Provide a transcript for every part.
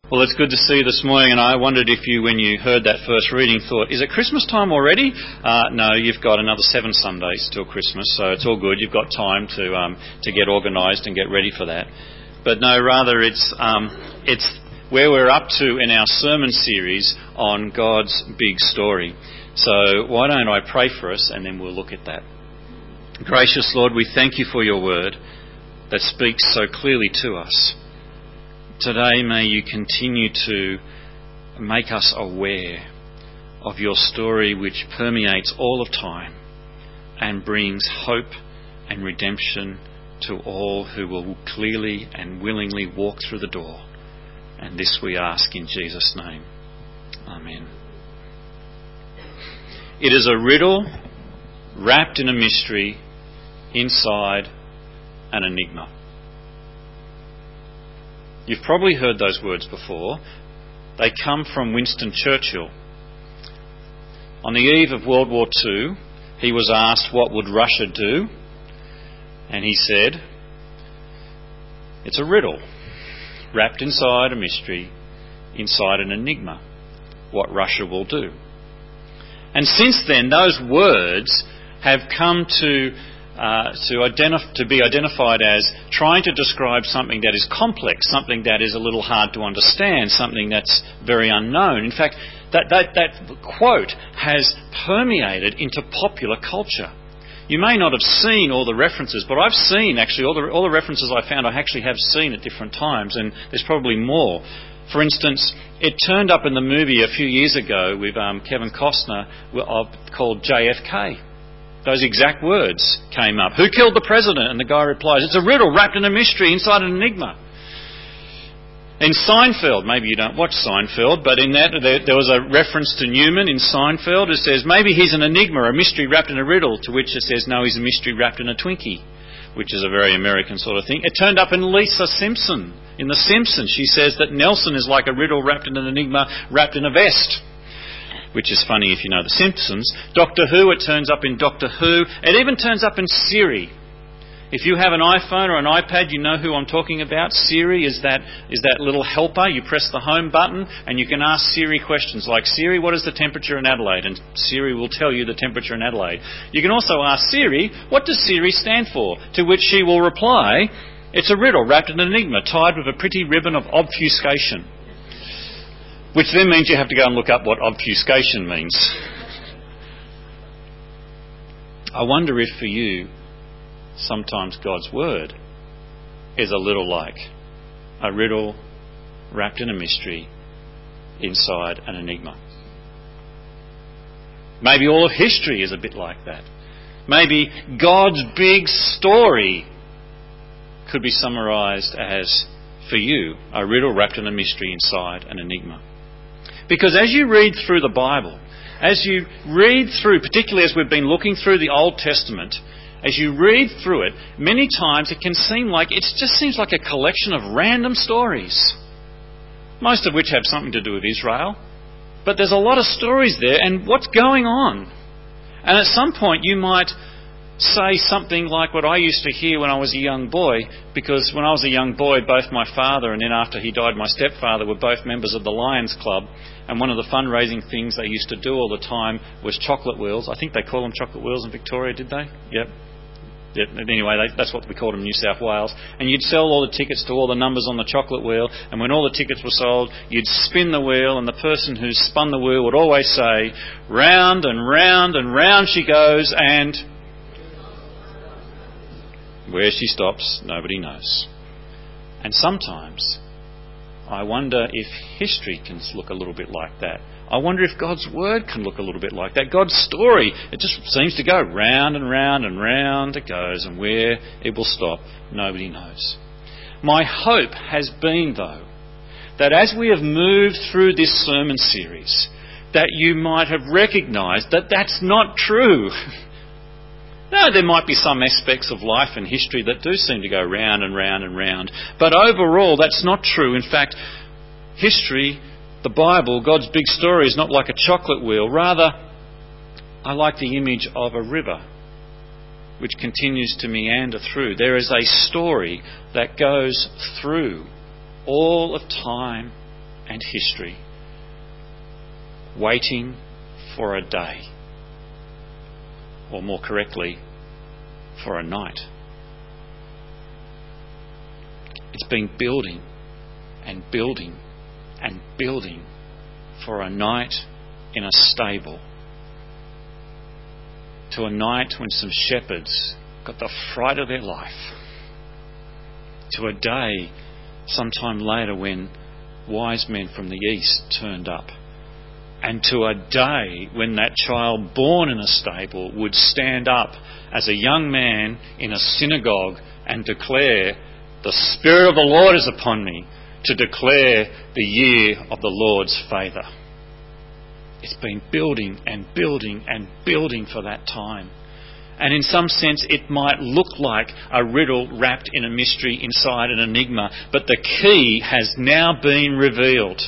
Well, it's good to see you this morning, and I wondered if you, when you heard that first reading, thought, is it Christmas time already? No, you've got another 7 Sundays till Christmas, so it's all good. You've got time to get organised and get ready for that. But no, rather it's where we're up to in our sermon series on God's big story. So why don't I pray for us, and then we'll look at that. Gracious Lord, we thank you for your word that speaks so clearly to us. Today may you continue to make us aware of your story which permeates all of time and brings hope and redemption to all who will clearly and willingly walk through the door. And this we ask in Jesus' name. Amen. It is a riddle wrapped in a mystery inside an enigma. You've probably heard those words before. They come from Winston Churchill. On the eve of World War II, he was asked what would Russia do, and he said, it's a riddle, wrapped inside a mystery, inside an enigma, what Russia will do. And since then, those words have come to be identified as trying to describe something that is complex, something that is a little hard to understand, something that's very unknown. In fact, that quote has permeated into popular culture. You may not have seen all the references, but I've seen actually all the references I found I actually have seen at different times, and there's probably more. For instance, it turned up in the movie a few years ago with Kevin Costner called JFK. Those exact words came up. Who killed the president? And the guy replies, it's a riddle wrapped in a mystery inside an enigma. In Seinfeld, maybe you don't watch Seinfeld, but in that there was a reference to Newman in Seinfeld. It says, maybe he's an enigma, a mystery wrapped in a riddle, to which it says, no, he's a mystery wrapped in a Twinkie, which is a very American sort of thing. It turned up in Lisa Simpson. In The Simpsons, she says that Nelson is like a riddle wrapped in an enigma wrapped in a vest, which is funny if you know The Simpsons. Doctor Who, it turns up in Doctor Who. It even turns up in Siri. If you have an iPhone or an iPad, you know who I'm talking about. Siri is that little helper. You press the home button and you can ask Siri questions like, Siri, what is the temperature in Adelaide? And Siri will tell you the temperature in Adelaide. You can also ask Siri, what does Siri stand for? To which she will reply, it's a riddle wrapped in an enigma tied with a pretty ribbon of obfuscation. Which then means you have to go and look up what obfuscation means. I wonder if for you, sometimes God's word is a little like a riddle wrapped in a mystery inside an enigma. Maybe all of history is a bit like that. Maybe God's big story could be summarised as, for you, a riddle wrapped in a mystery inside an enigma. Because as you read through the Bible, as you read through, particularly as we've been looking through the Old Testament, as you read through it, many times it can seem like, it just seems like a collection of random stories, most of which have something to do with Israel. But there's a lot of stories there, and what's going on? And at some point you might say something like what I used to hear when I was a young boy, because when I was a young boy, both my father and then after he died, my stepfather were both members of the Lions Club, and one of the fundraising things they used to do all the time was chocolate wheels. I think they call them chocolate wheels in Victoria, did they? Yep. Anyway, that's what we called them in New South Wales. And you'd sell all the tickets to all the numbers on the chocolate wheel, and when all the tickets were sold, you'd spin the wheel, and the person who spun the wheel would always say, round and round and round she goes, and where she stops, nobody knows. And sometimes I wonder if history can look a little bit like that. I wonder if God's word can look a little bit like that. God's story, it just seems to go round and round and round it goes, and where it will stop, nobody knows. My hope has been, though, that as we have moved through this sermon series, that you might have recognised that that's not true. No, there might be some aspects of life and history that do seem to go round and round and round. But overall, that's not true. In fact, history, the Bible, God's big story is not like a chocolate wheel. Rather, I like the image of a river which continues to meander through. There is a story that goes through all of time and history, waiting for a day, or more correctly, for a night. It's been building and building and building for a night in a stable, to a night when some shepherds got the fright of their life, to a day sometime later when wise men from the east turned up, and to a day when that child born in a stable would stand up as a young man in a synagogue and declare, "The Spirit of the Lord is upon me," to declare the year of the Lord's favour. It's been building and building and building for that time. And in some sense it might look like a riddle wrapped in a mystery inside an enigma, but the key has now been revealed.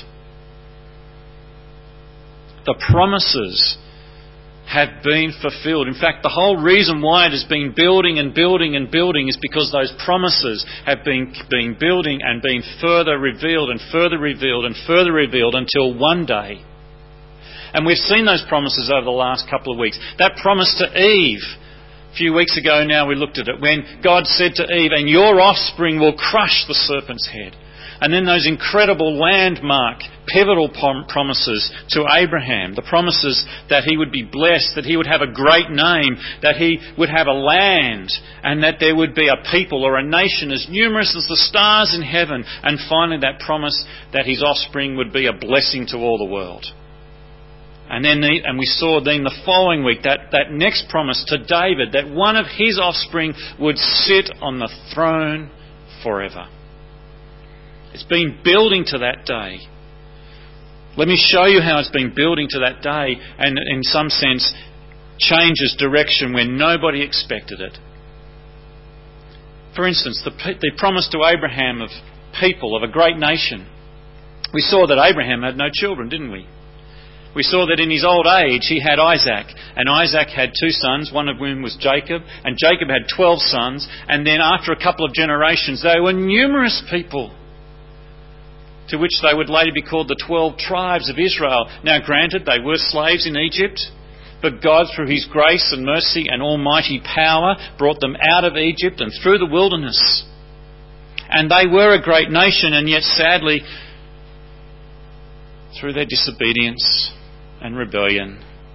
The promises have been fulfilled. In fact, the whole reason why it has been building and building and building is because those promises have been building and been further revealed and further revealed and further revealed until one day. And we've seen those promises over the last couple of weeks. That promise to Eve, a few weeks ago now we looked at it, when God said to Eve, "And your offspring will crush the serpent's head." And then those incredible landmark, pivotal promises to Abraham, the promises that he would be blessed, that he would have a great name, that he would have a land, and that there would be a people or a nation as numerous as the stars in heaven. And finally that promise that his offspring would be a blessing to all the world. And we saw then the following week that next promise to David, that one of his offspring would sit on the throne forever. It's been building to that day. Let me show you how it's been building to that day, and in some sense changes direction when nobody expected it. For instance, the promise to Abraham of people, of a great nation. We saw that Abraham had no children, didn't we? We saw that in his old age he had Isaac, and Isaac had 2 sons, one of whom was Jacob, and Jacob had 12 sons, and then after a couple of generations they were numerous people, to which they would later be called the 12 tribes of Israel. Now granted, they were slaves in Egypt, but God, through his grace and mercy and almighty power, brought them out of Egypt and through the wilderness. And they were a great nation, and yet sadly, through their disobedience and rebellion,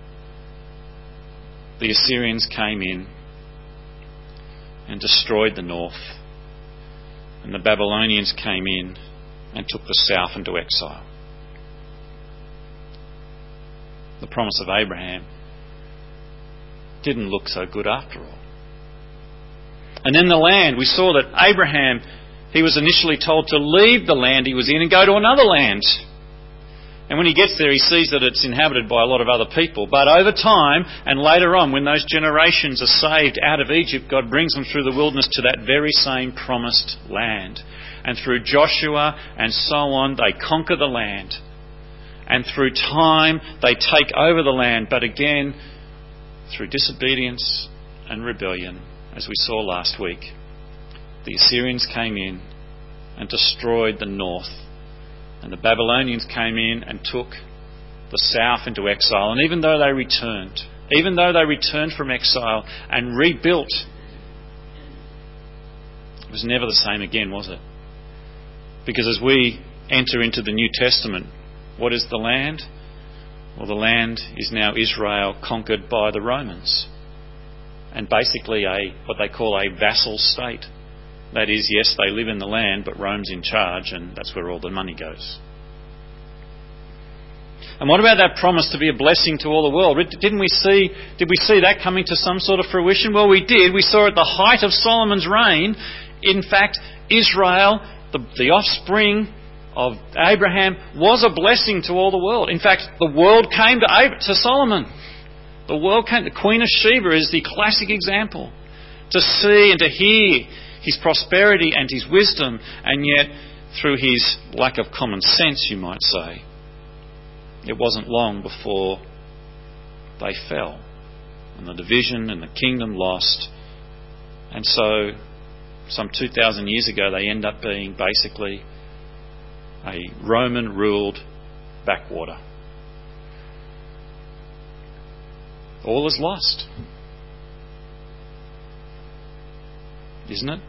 the Assyrians came in and destroyed the north, and the Babylonians came in and took the south into exile. The promise of Abraham didn't look so good after all. And then the land, we saw that Abraham, he was initially told to leave the land he was in and go to another land. And when he gets there, he sees that it's inhabited by a lot of other people. But over time, and later on, when those generations are saved out of Egypt, God brings them through the wilderness to that very same promised land. And through Joshua and so on, they conquer the land. And through time, they take over the land. But again, through disobedience and rebellion, as we saw last week, the Assyrians came in and destroyed the north. And the Babylonians came in and took the south into exile. And even though they returned from exile and rebuilt, it was never the same again, was it? Because as we enter into the New Testament, what is the land? Well, the land is now Israel conquered by the Romans. And basically what they call a vassal state. That is, yes, they live in the land, but Rome's in charge, and that's where all the money goes. And what about that promise to be a blessing to all the world? Did we see that coming to some sort of fruition? Well, we did. We saw at the height of Solomon's reign, in fact, Israel, the offspring of Abraham, was a blessing to all the world. In fact, the world came to Solomon. The world came. The Queen of Sheba is the classic example. To see and to hear his prosperity and his wisdom, and yet through his lack of common sense, you might say, it wasn't long before they fell, and the division and the kingdom lost. And so some 2,000 years ago they end up being basically a Roman-ruled backwater. All is lost. Isn't it?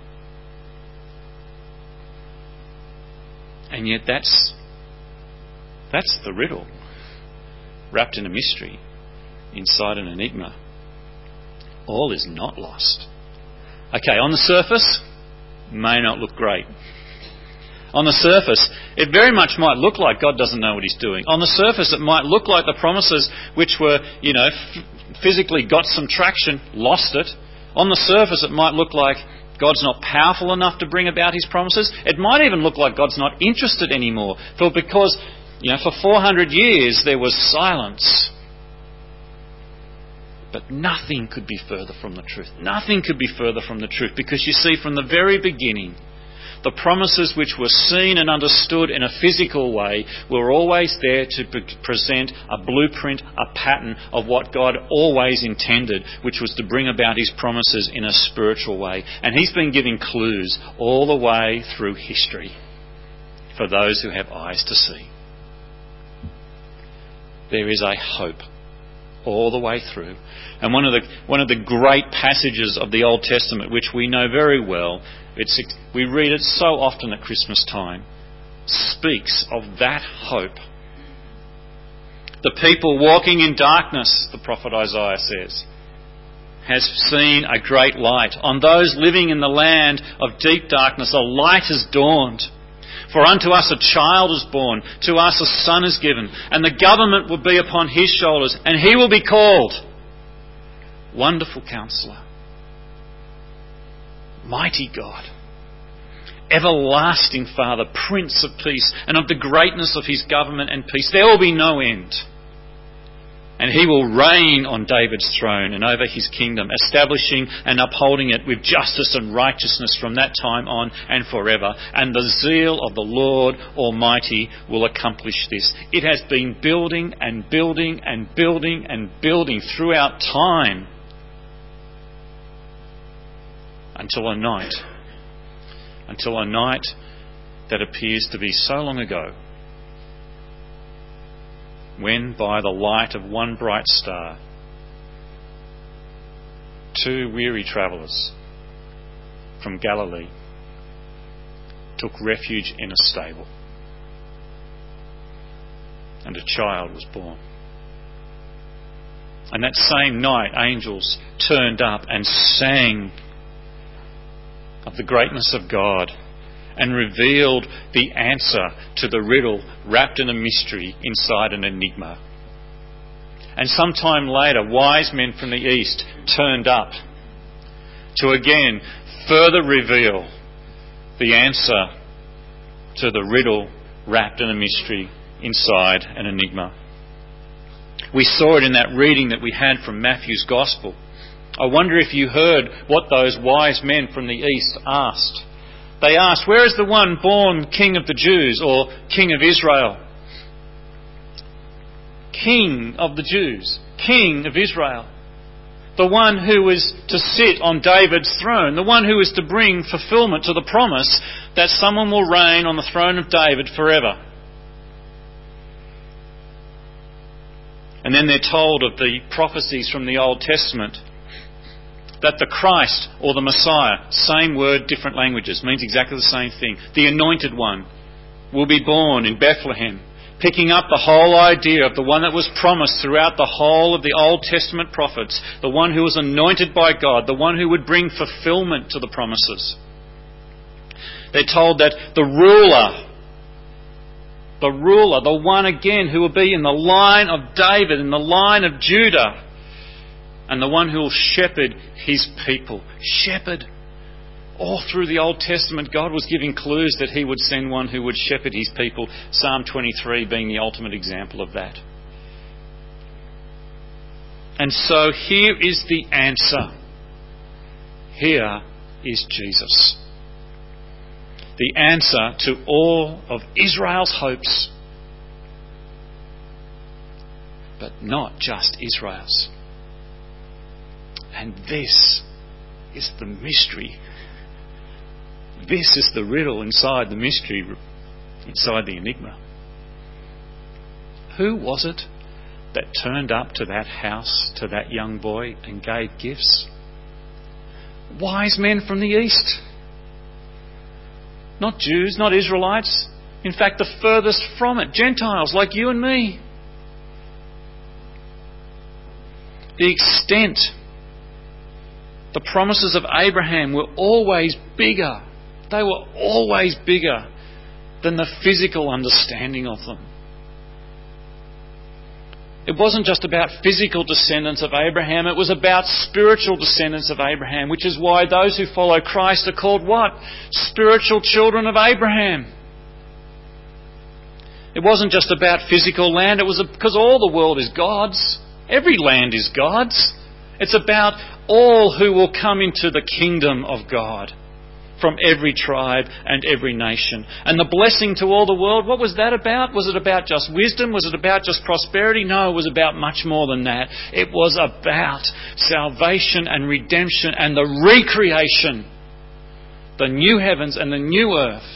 And yet that's the riddle, wrapped in a mystery, inside an enigma. All is not lost. Okay, on the surface, may not look great. On the surface, it very much might look like God doesn't know what He's doing. On the surface, it might look like the promises which were, physically got some traction, lost it. On the surface, it might look like God's not powerful enough to bring about His promises. It might even look like God's not interested anymore. Because for 400 years there was silence. But nothing could be further from the truth. Nothing could be further from the truth. Because you see, from the very beginning, the promises which were seen and understood in a physical way were always there to present a blueprint, a pattern of what God always intended, which was to bring about His promises in a spiritual way. And He's been giving clues all the way through history for those who have eyes to see. There is a hope all the way through. And one of the great passages of the Old Testament, which we know very well, we read it so often at Christmas time, speaks of that hope. The people walking in darkness, the prophet Isaiah says, has seen a great light. On those living in the land of deep darkness, a light has dawned. For unto us a child is born, to us a son is given, and the government will be upon His shoulders, and He will be called Wonderful Counselor, Mighty God, Everlasting Father, Prince of Peace, and of the greatness of His government and peace there will be no end. And He will reign on David's throne and over His kingdom, establishing and upholding it with justice and righteousness from that time on and forever. And the zeal of the Lord Almighty will accomplish this. It has been building and building and building and building throughout time until a night that appears to be so long ago, when by the light of one bright star, two weary travellers from Galilee took refuge in a stable, and a child was born. And that same night, angels turned up and sang of the greatness of God and revealed the answer to the riddle wrapped in a mystery inside an enigma. And sometime later, wise men from the east turned up to again further reveal the answer to the riddle wrapped in a mystery inside an enigma. We saw it in that reading that we had from Matthew's Gospel. I wonder if you heard what those wise men from the east asked. They asked, "Where is the one born King of the Jews," or King of Israel? King of the Jews, King of Israel. The one who is to sit on David's throne, the one who is to bring fulfillment to the promise that someone will reign on the throne of David forever. And then they're told of the prophecies from the Old Testament that the Christ or the Messiah, same word, different languages, means exactly the same thing. The Anointed One will be born in Bethlehem, picking up the whole idea of the one that was promised throughout the whole of the Old Testament prophets, the one who was anointed by God, the one who would bring fulfillment to the promises. They're told that the ruler, the one again who will be in the line of David, in the line of Judah, and the one who will shepherd His people. Shepherd. All through the Old Testament, God was giving clues that He would send one who would shepherd His people. Psalm 23 being the ultimate example of that. And so here is the answer. Here is Jesus. The answer to all of Israel's hopes. But not just Israel's. And this is the mystery. This is the riddle inside the mystery inside the enigma. Who was it that turned up to that house, to that young boy, and gave gifts? Wise men from the east. Not Jews, not Israelites. In fact, the furthest from it, Gentiles like you and me. The extent, the promises of Abraham were always bigger. They were always bigger than the physical understanding of them. It wasn't just about physical descendants of Abraham, it was about spiritual descendants of Abraham, which is why those who follow Christ are called what? Spiritual children of Abraham. It wasn't just about physical land, it was because all the world is God's. Every land is God's. It's about all who will come into the kingdom of God from every tribe and every nation. And the blessing to all the world, what was that about? Was it about just wisdom? Was it about just prosperity? No, it was about much more than that. It was about salvation and redemption and the recreation, the new heavens and the new earth,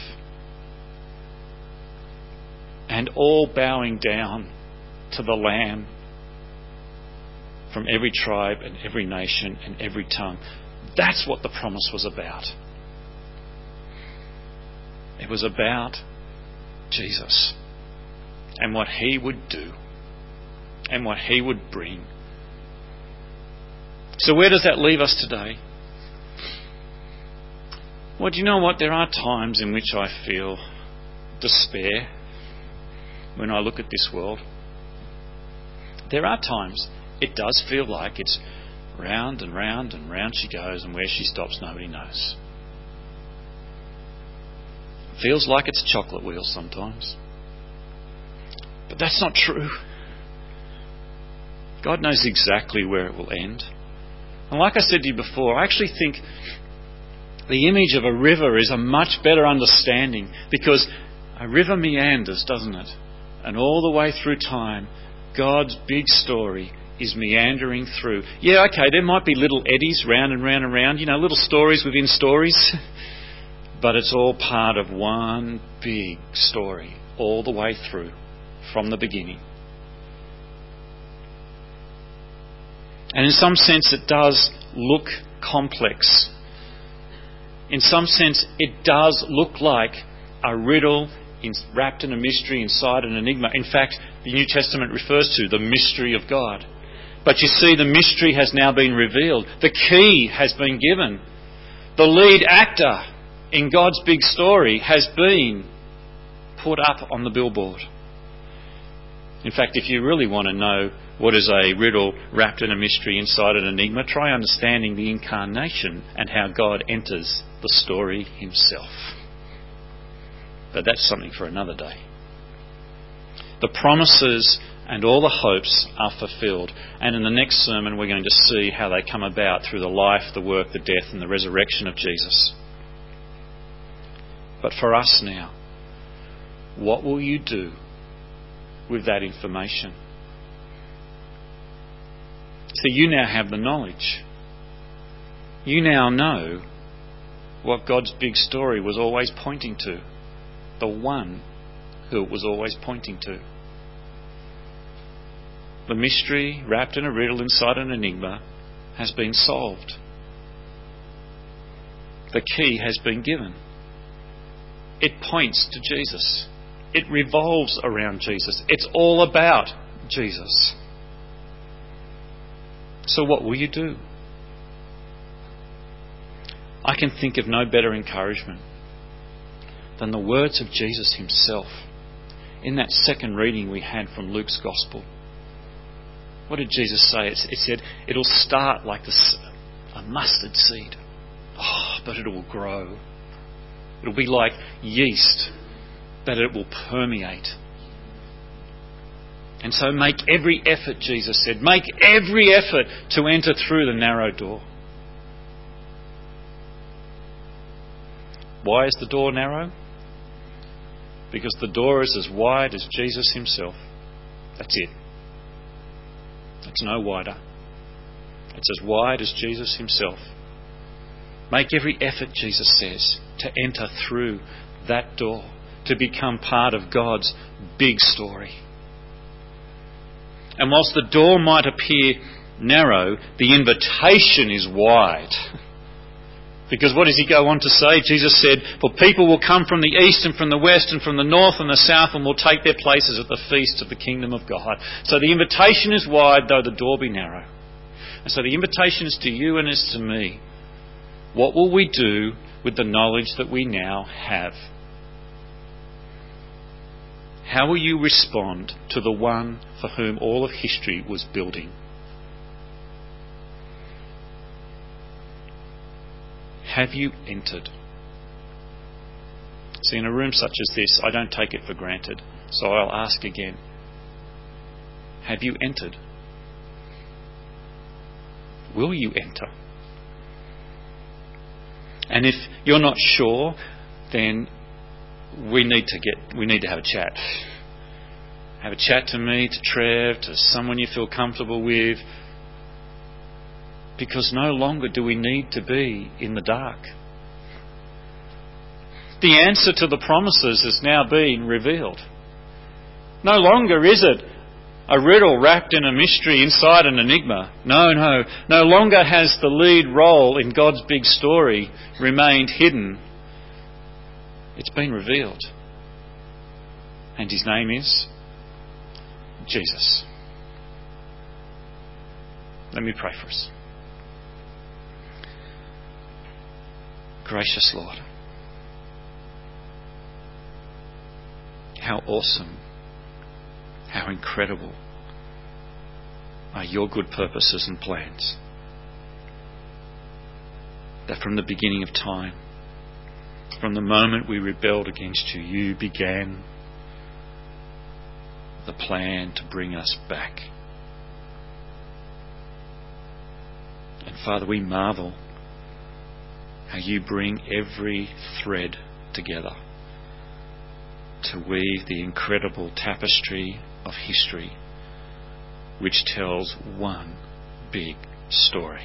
and all bowing down to the Lamb from every tribe and every nation and every tongue. That's what the promise was about. It was about Jesus and what He would do and what He would bring. So where does that leave us today? Well, do you know what? There are times in which I feel despair when I look at this world. There are times it does feel like it's round and round and round she goes, and where she stops nobody knows. Feels like it's chocolate wheels sometimes. But that's not true. God knows exactly where it will end. And like I said to you before, I actually think the image of a river is a much better understanding, because a river meanders, doesn't it? And all the way through time, God's big story is meandering through. Yeah, okay, there might be little eddies round and round and round, little stories within stories. But it's all part of one big story all the way through, from the beginning. And in some sense it does look complex. In some sense it does look like a riddle wrapped in a mystery inside an enigma. In fact, the New Testament refers to the mystery of God. But you see, the mystery has now been revealed. The key has been given. The lead actor in God's big story has been put up on the billboard. In fact, if you really want to know what is a riddle wrapped in a mystery inside an enigma, try understanding the incarnation and how God enters the story Himself. But that's something for another day. The promises and all the hopes are fulfilled. And in the next sermon we're going to see how they come about through the life, the work, the death and the resurrection of Jesus. But for us now, what will you do with that information? See, you now have the knowledge. You now know what God's big story was always pointing to. The one who it was always pointing to. The mystery wrapped in a riddle inside an enigma has been solved. The key has been given. It points to Jesus. It revolves around Jesus. It's all about Jesus. So what will you do? I can think of no better encouragement than the words of Jesus Himself in that second reading we had from Luke's Gospel. What did Jesus say? It said, it'll start like a mustard seed. But it will grow. It'll be like yeast, but it will permeate. And so make every effort, Jesus said. Make every effort to enter through the narrow door. Why is the door narrow? Because the door is as wide as Jesus Himself. That's it. It's no wider. It's as wide as Jesus Himself. Make every effort, Jesus says, to enter through that door, to become part of God's big story. And whilst the door might appear narrow, the invitation is wide. Because what does he go on to say? Jesus said, "For people will come from the east and from the west and from the north and the south and will take their places at the feast of the kingdom of God." So the invitation is wide, though the door be narrow. And so the invitation is to you and is to me. What will we do with the knowledge that we now have? How will you respond to the one for whom all of history was building? Have you entered? See, in a room such as this, I don't take it for granted. So I'll ask again. Have you entered? Will you enter? And if you're not sure, then we need to have a chat. Have a chat to me, to Trev, to someone you feel comfortable with. Because no longer do we need to be in the dark. The answer to the promises has now been revealed. No longer is it a riddle wrapped in a mystery inside an enigma. No. No longer has the lead role in God's big story remained hidden. It's been revealed. And his name is Jesus. Let me pray for us. Gracious Lord, how awesome, how incredible are your good purposes and plans. That from the beginning of time, from the moment we rebelled against you, you began the plan to bring us back. And Father, we marvel how you bring every thread together to weave the incredible tapestry of history which tells one big story.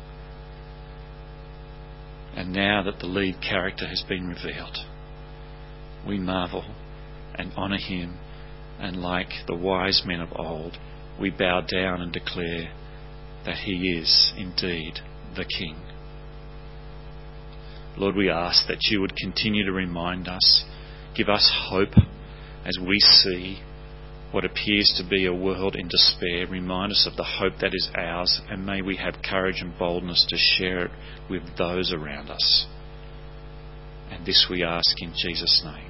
And now that the lead character has been revealed, we marvel and honour him, and like the wise men of old, we bow down and declare that he is indeed the King. Lord, we ask that you would continue to remind us, give us hope as we see what appears to be a world in despair. Remind us of the hope that is ours, and may we have courage and boldness to share it with those around us. And this we ask in Jesus' name.